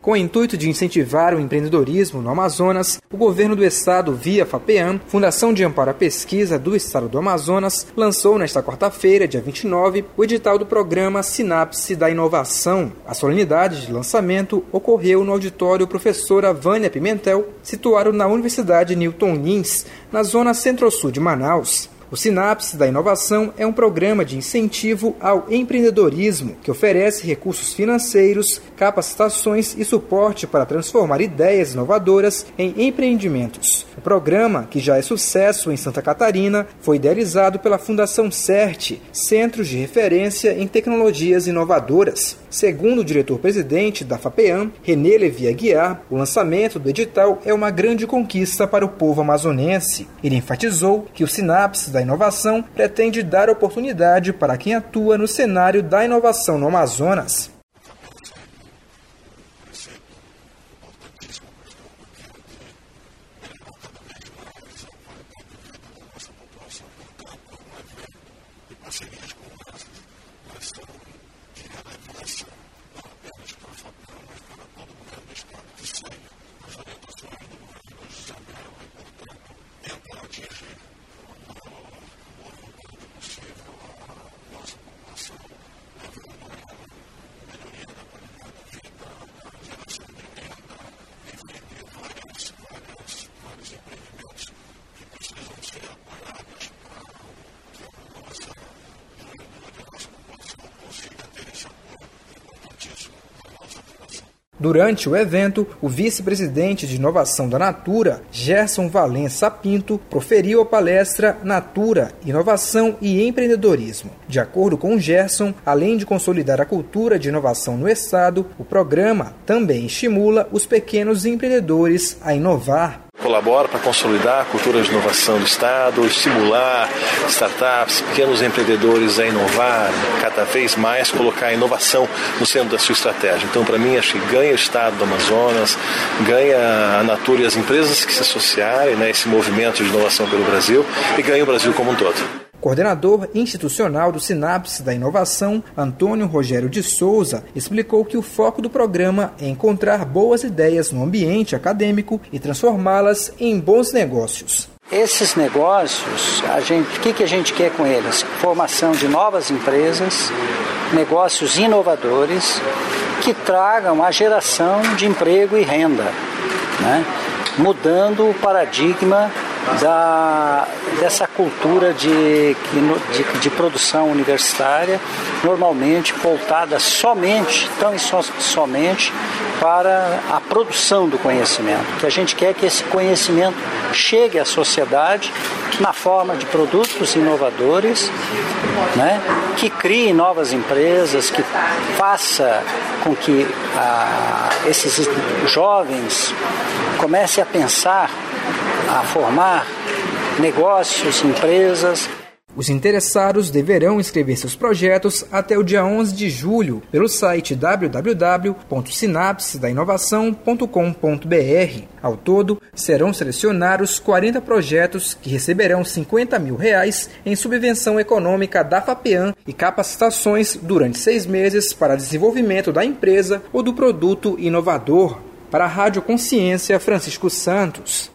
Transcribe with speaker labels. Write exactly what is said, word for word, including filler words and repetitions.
Speaker 1: Com o intuito de incentivar o empreendedorismo no Amazonas, o governo do estado, via FAPEAM, Fundação de Amparo à Pesquisa do Estado do Amazonas, lançou nesta quarta-feira, dia vinte e nove, o edital do programa Sinapse da Inovação. A solenidade de lançamento ocorreu no auditório Professora Vânia Pimentel, situado na Universidade Newton Lins, na zona centro-sul de Manaus. O Sinapse da Inovação é um programa de incentivo ao empreendedorismo que oferece recursos financeiros, capacitações e suporte para transformar ideias inovadoras em empreendimentos. O programa, que já é sucesso em Santa Catarina, foi idealizado pela Fundação CERT, Centros de Referência em Tecnologias Inovadoras. Segundo o diretor-presidente da FAPEAM, René Levi Aguiar, o lançamento do edital é uma grande conquista para o povo amazonense. Ele enfatizou que o Sinapse da Inovação pretende dar oportunidade para quem atua no cenário da inovação no Amazonas. Durante o evento, o vice-presidente de inovação da Natura, Gerson Valença Pinto, proferiu a palestra Natura, Inovação e Empreendedorismo. De acordo com o Gerson, além de consolidar a cultura de inovação no estado, o programa também estimula os pequenos empreendedores a inovar.
Speaker 2: Colabora para consolidar a cultura de inovação do Estado, estimular startups, pequenos empreendedores a inovar, cada vez mais colocar a inovação no centro da sua estratégia. Então, para mim, acho que ganha o Estado do Amazonas, ganha a Natura e as empresas que se associarem, né, esse movimento de inovação pelo Brasil, e ganha o Brasil como um todo.
Speaker 1: Coordenador institucional do Sinapse da Inovação, Antônio Rogério de Souza, explicou que o foco do programa é encontrar boas ideias no ambiente acadêmico e transformá-las em bons negócios.
Speaker 3: Esses negócios, a gente, o que, que a gente quer com eles? Formação de novas empresas, negócios inovadores que tragam a geração de emprego e renda, né? Mudando o paradigma Da, dessa cultura de, de, de produção universitária, normalmente voltada somente, tão e so, somente para a produção do conhecimento. Que a gente quer que esse conhecimento chegue à sociedade na forma de produtos inovadores, né, que crie novas empresas, que faça com que ah, esses jovens comecem a pensar, a formar negócios, empresas.
Speaker 1: Os interessados deverão inscrever seus projetos até o dia onze de julho pelo site w w w ponto sinapse da inovação ponto com ponto b r. Ao todo, serão selecionados quarenta projetos que receberão cinquenta mil reais em subvenção econômica da FAPEAM e capacitações durante seis meses para desenvolvimento da empresa ou do produto inovador. Para a Rádio Consciência, Francisco Santos.